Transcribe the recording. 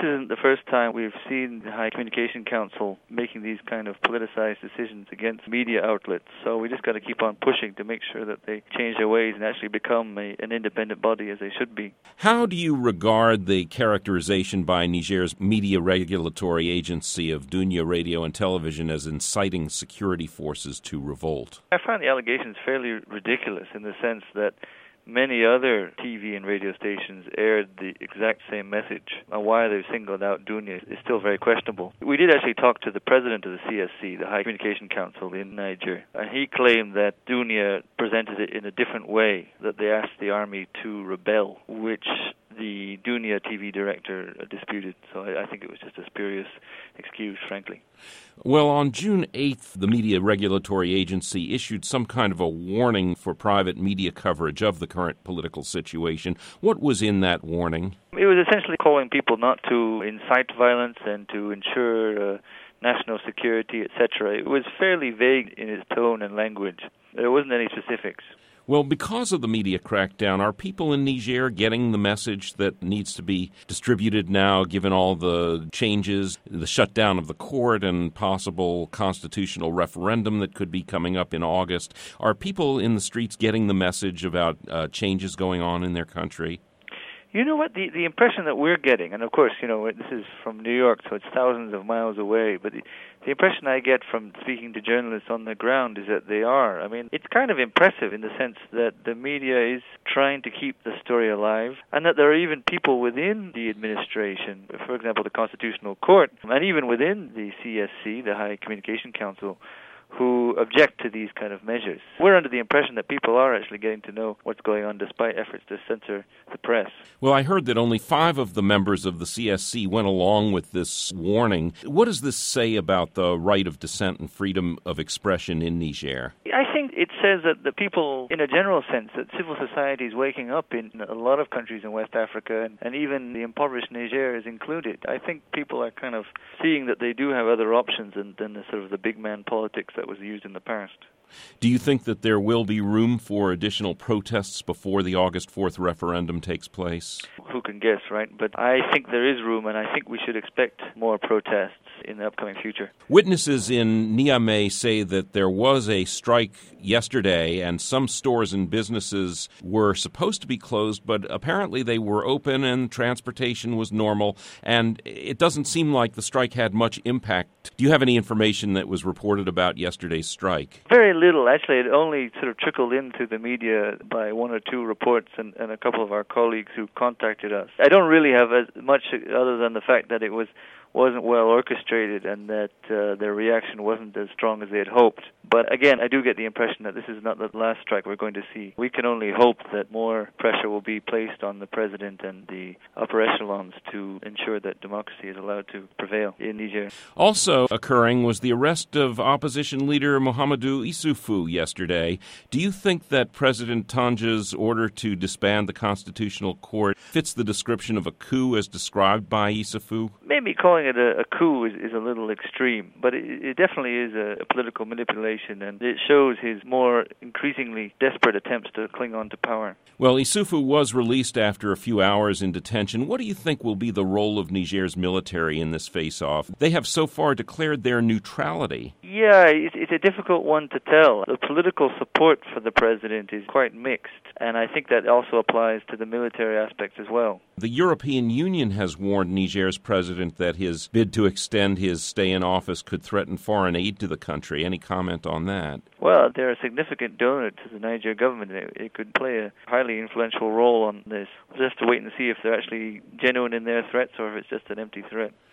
isn't the first time we've seen the High Communication Council making these kind of politicized decisions against media outlets. So we just got to keep on pushing to make sure that they change their ways and actually become an independent body as they should be. How do you regard the characterization by Niger's media regulatory agency of Dunia Radio and Television as inciting security forces to revolt? I find the allegations fairly ridiculous in the sense that many other TV and radio stations aired the exact same message. And why they've singled out Dunia is still very questionable. We did actually talk to the president of the CSC, the High Communication Council in Niger, and he claimed that Dunia presented it in a different way, that they asked the army to rebel, which the Dunia TV director disputed. So I think it was just a spurious excuse, frankly. Well, on June 8th, the Media Regulatory Agency issued some kind of a warning for private media coverage of the current political situation. What was in that warning? It was essentially calling people not to incite violence and to ensure national security, etc. It was fairly vague in its tone and language. There wasn't any specifics. Well, because of the media crackdown, are people in Niger getting the message that needs to be distributed now, given all the changes, the shutdown of the court and possible constitutional referendum that could be coming up in August? Are people in the streets getting the message about changes going on in their country? You know what, the impression that we're getting, and of course, this is from New York, so it's thousands of miles away, but the impression I get from speaking to journalists on the ground is that they are. I mean, it's kind of impressive in the sense that the media is trying to keep the story alive, and that there are even people within the administration, for example, the Constitutional Court, and even within the CSC, the High Communication Council, who object to these kind of measures. We're under the impression that people are actually getting to know what's going on despite efforts to censor the press. Well, I heard that only 5 of the members of the CSC went along with this warning. What does this say about the right of dissent and freedom of expression in Niger? I think it says that the people, in a general sense, that civil society is waking up in a lot of countries in West Africa, and even the impoverished Niger is included. I think people are kind of seeing that they do have other options than the sort of the big man politics that was used in the past. Do you think that there will be room for additional protests before the August 4th referendum takes place? Who can guess, right? But I think there is room, and I think we should expect more protests in the upcoming future. Witnesses in Niamey say that there was a strike yesterday, and some stores and businesses were supposed to be closed, but apparently they were open and transportation was normal, and it doesn't seem like the strike had much impact. Do you have any information that was reported about yesterday's strike? Very little. Actually, it only sort of trickled into the media by 1 or 2 reports and a couple of our colleagues who contacted us. I don't really have as much other than the fact that it wasn't well orchestrated and that their reaction wasn't as strong as they had hoped. But again, I do get the impression that this is not the last strike we're going to see. We can only hope that more pressure will be placed on the president and the upper echelons to ensure that democracy is allowed to prevail in Niger. Also occurring was the arrest of opposition leader Mahamadou Issoufou yesterday. Do you think that President Tanja's order to disband the Constitutional Court fits the description of a coup as described by Issoufou? Maybe calling it a coup is a little extreme, but it definitely is a political manipulation, and it shows his more increasingly desperate attempts to cling on to power. Well, Issoufou was released after a few hours in detention. What do you think will be the role of Niger's military in this face-off? They have so far declared their neutrality. Yeah, it's a difficult one to tell. The political support for the president is quite mixed, and I think that also applies to the military aspects as well. The European Union has warned Niger's president that his bid to extend his stay in office could threaten foreign aid to the country. Any comment on that? Well, they're a significant donor to the Niger government. It could play a highly influential role on this. We'll just have to wait and see if they're actually genuine in their threats or if it's just an empty threat.